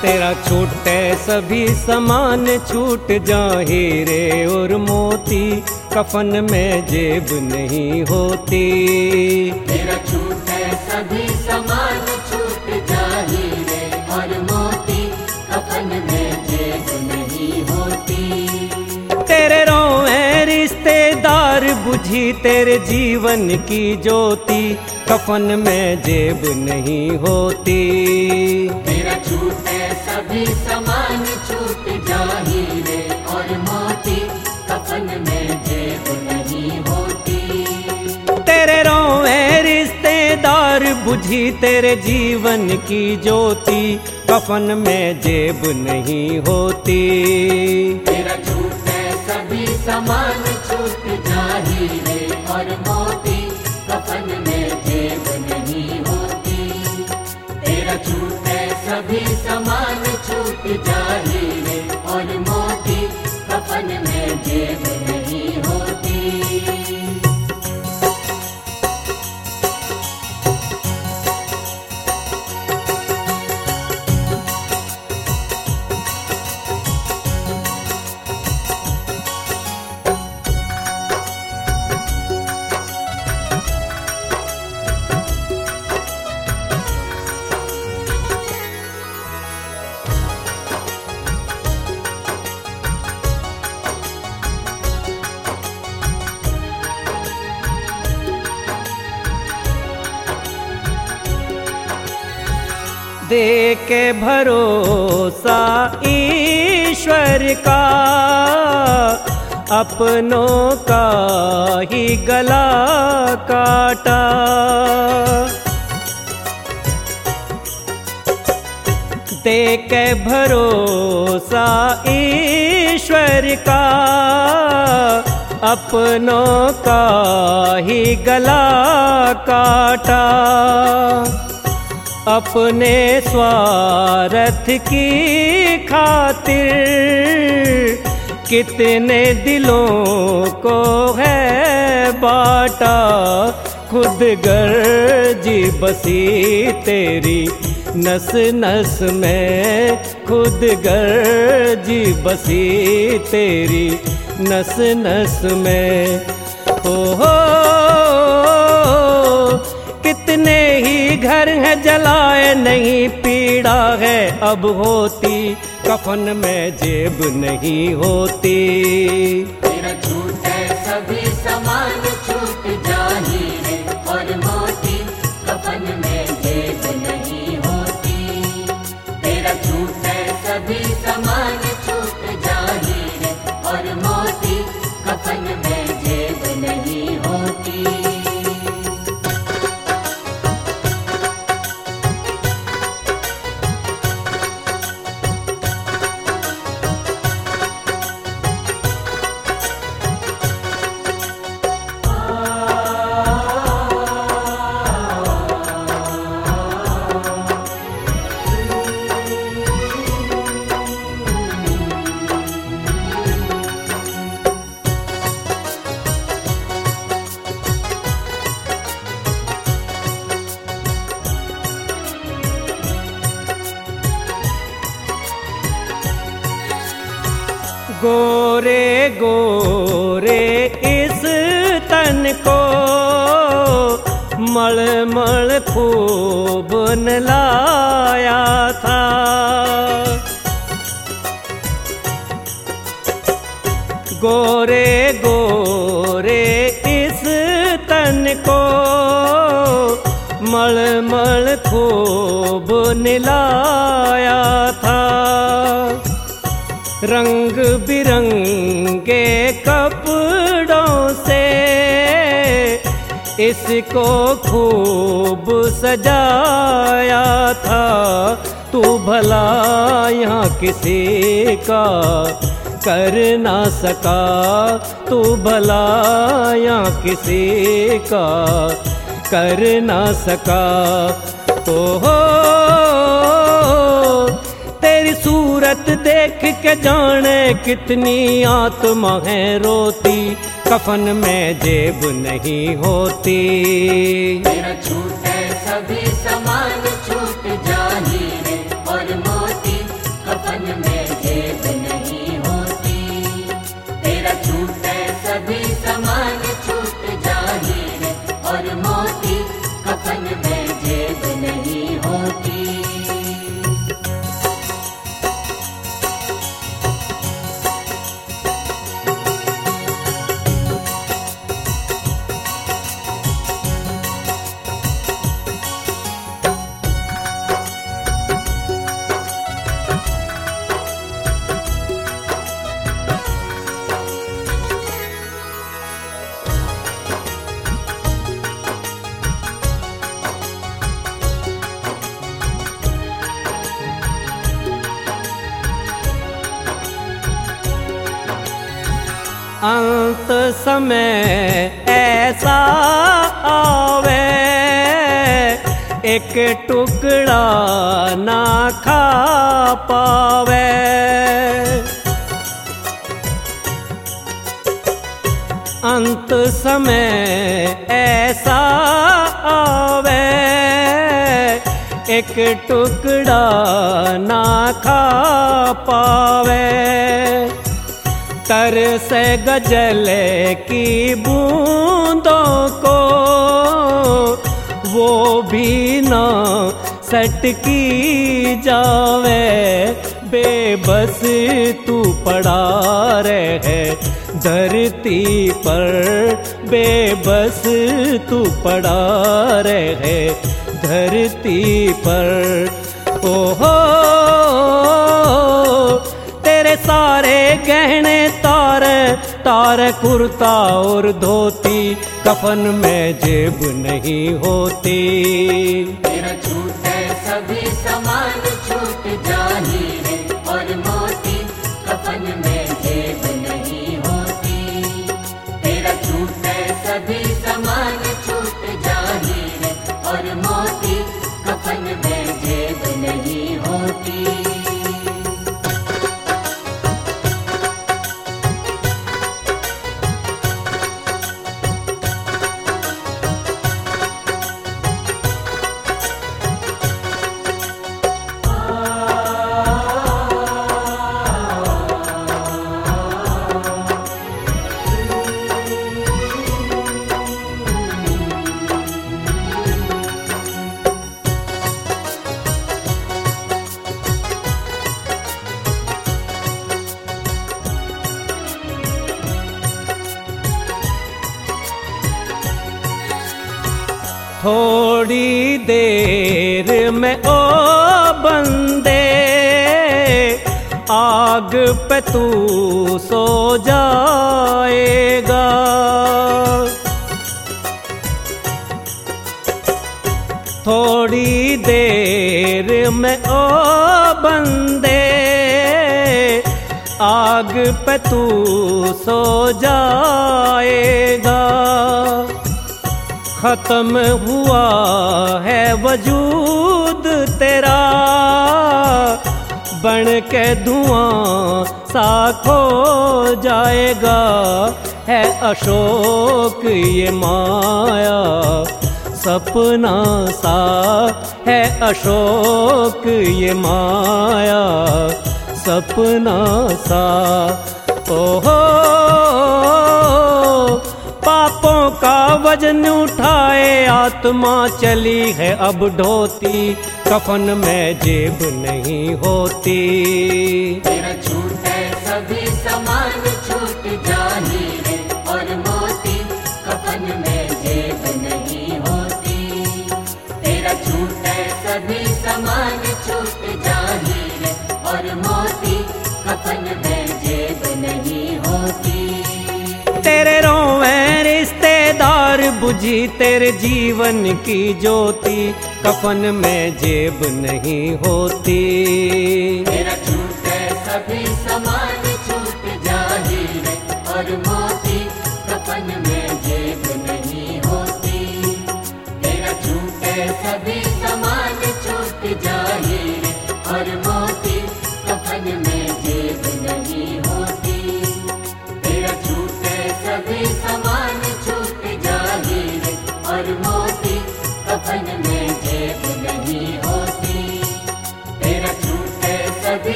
तेरा छूटे सभी सामान छूट जा हीरे और मोती, कफन में जेब नहीं होती। तेरा छूटे सभी सामान छूट जा हीरे और मोती, कफन में जेब नहीं होती। तेरे रोए रिश्तेदार बुझी तेरे जीवन की ज्योति, कफन में जेब नहीं होती। तेरा छूटे सभी सामान छूट जा हीरे और मोती, कफन में जेब नहीं होती। तेरे रोए रिश्तेदार बुझी तेरे जीवन की ज्योति, कफन में जेब नहीं होती। तेरा छूटे सभी सामान छूट जा हीरे और मोती, कफन में जेब नहीं होती। तेरा छूटे सभी सामान छूट जा हीरे और मोती, कफन में जेब नहीं होती। दे के भरोसा ईश्वर का, अपनों का ही गला काटा। दे के भरोसा ईश्वर का, अपनों का ही गला काटा। अपने स्वार्थ की खातिर कितने दिलों को है बांटा। खुद गर्जी बसी तेरी नस नस में, खुद गर्जी बसी तेरी नस नस में। हो कितने ही घर है जलाए नहीं पीड़ा है अब होती, कफन में जेब नहीं होती। तेरा छूटे सभी सामान छूट जा हीरे और मोती, कफन में जेब नहीं होती। तेरा छूटे सभी सामान छूट जा हीरे और मोती, कफन में जेब नहीं होती। गोरे गोरे इस तन को मलमल खूब नलाया था। गोरे गोरे इस तन को मलमल खूब निलाया था। रंग बिरंगे कपड़ों से इसको खूब सजाया था। तू भला यहाँ किसी का कर ना सका, तू भला यहाँ किसी का कर ना सका। ओहो तेरी सूरत देख के जाने कितनी आत्मा है रोती, कफन में जेब नहीं होती। तेरा छूटे सभी सामान छूट जा हीरे और मोती, समय ऐसा आवे एक टुकड़ा ना खा पावे। अंत समय ऐसा आवे एक टुकड़ा ना खा पावे। तरसे गजल की बूंदों को वो भी ना सटकी जावे। बेबस तू पड़ा रहे धरती पर, बेबस तू पड़ा रहे धरती पर। ओहो तेरे सारे गहने तार तार कुर्ता और धोती, कफन में जेब नहीं होती। तेरा छूटे सभी सामान छूट जा हीरे और मोती, कफन में जेब नहीं होती। तेरा छूटे सभी सामान छूट जा हीरे और मोती, कफन में जेब नहीं होती। थोड़ी देर में ओ बंदे आग पे तू सो जाएगा। थोड़ी देर में ओ बंदे आग पे तू सो जाएगा। खत्म हुआ है वजूद तेरा, बन के धुआं सा खो जाएगा। है अशोक ये माया सपना सा, है अशोक ये माया सपना सा। ओहो पापों का वजन उठाए आत्मा चली है अब ढोती, कफन में जेब नहीं होती। तेरा छूटे सभी सामान छूट जा हीरे और मोती, कफन में जेब नहीं होती। तेरा छूटे सभी सामान छूट जा हीरे और मोती, कफन में जेब नहीं होती। तेरे रोवे रिश्तेदार बुझी तेरे जीवन की ज्योति, कफन में जेब नहीं होती। तेरा छूटे सभी सामान छूट जा हीरे और मोती, कफन में